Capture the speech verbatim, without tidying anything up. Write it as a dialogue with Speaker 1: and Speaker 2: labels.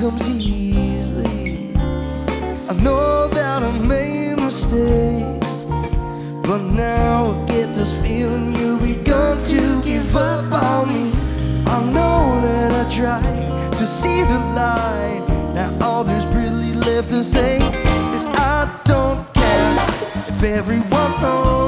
Speaker 1: comes easily. I know that I made mistakes, but now I get this feeling you've begun to give up on me. I know that I tried to see the light. Now all there's really left to say is I don't care if everyone knows